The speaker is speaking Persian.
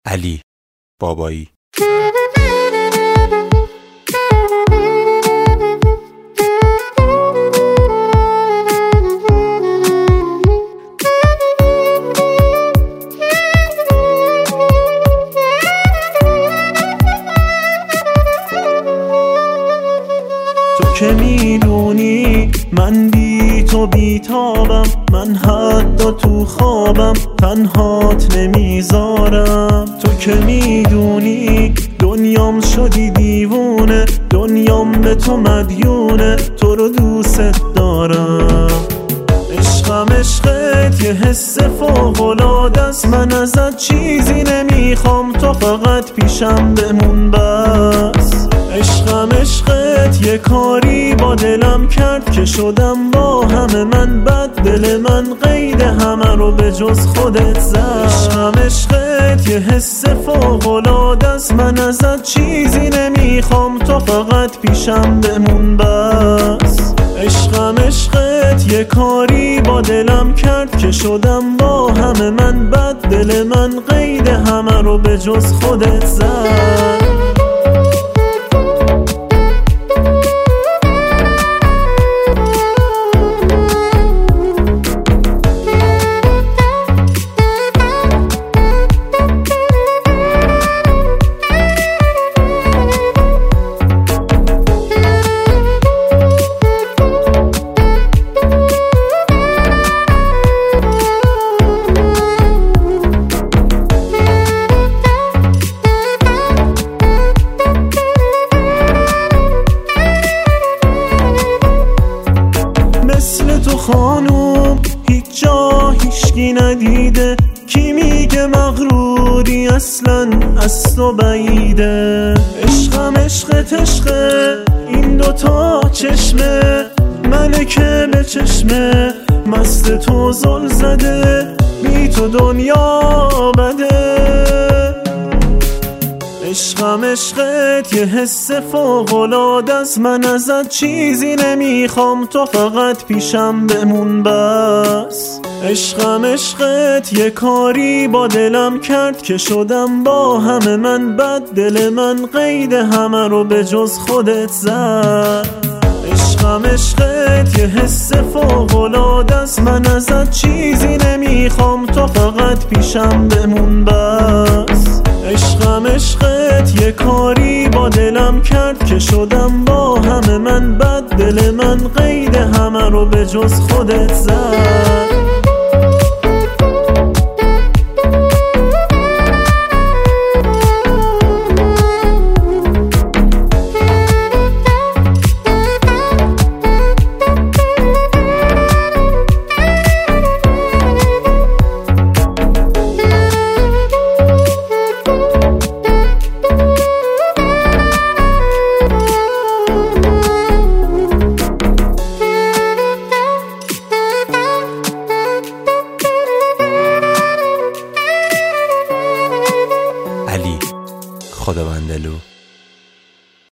علی بابایی. تو که میدونی من بی تو بیتابم، من حتی تو خوابم تنهات نمیذارم. تو که میدونی دنیام شدی دیوونه، دنیام به تو مدیونه، تو رو دوست دارم. عشقم عشقت یه حس فوق‌العاده است، من ازت چیزی نمیخوام، تو فقط پیشم بمون بس. عشقم عشقت یه کاری با دلم کرد که شدم با همه من بد، دل من قید همه رو به جز خودت زد. عشقم عشقت یه حس فوق‌العاده است، من ازت چیزی نمیخوام، تو فقط پیشم بمون بس. عشقم عشقت یه کاری با دلم کرد که شدم با همه من بد، دل من قید همه رو به جز خودت زد. مثل تو خانوم هیچ جا هیچکی ندیده، کی میگه مغروری اصلا از تو بعیده. عشقم عشقت عشقه این دوتا چشمه، منه که به چشمه مست تو زل زده، بی تو دنیا بده. عشقم عشقت یه حس فوق‌العاده است، من ازت چیزی نمیخوام، تو فقط پیشم بمون بس. عشقم عشقت یه کاری با دلم کرد که شدم با همه من بد، دل من قید همه رو به جز خودت زد. عشقم عشقت یه حس فوق‌العاده است، من ازت چیزی نمیخوام، تو فقط پیشم بمون بس. عشقم عشقت یه کاری با دلم کرد که شدم با همه من بد، دل من قید همه رو به جز خودت زد. علی خداوندلو.